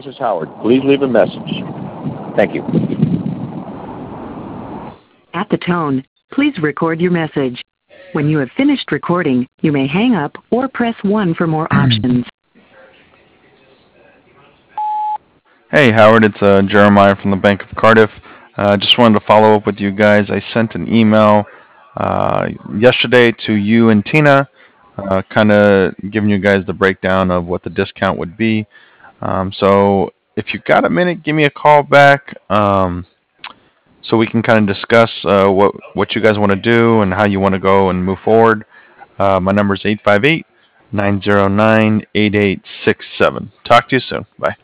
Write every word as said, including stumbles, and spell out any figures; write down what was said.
this is Howard. Please leave a message. Thank you. At the tone, please record your message. When you have finished recording, you may hang up or press one for more options. Hey Howard, it's uh, Jeremiah from the Bank of Cardiff. Uh, just wanted to follow up with you guys. I sent an email uh, yesterday to you and Tina, uh, kind of giving you guys the breakdown of what the discount would be. Um, so if you've got a minute, give me a call back um, so we can kind of discuss uh, what what you guys want to do and how you want to go and move forward. Uh, my number is eight five eight, nine zero nine, eight eight six seven. Talk to you soon. Bye.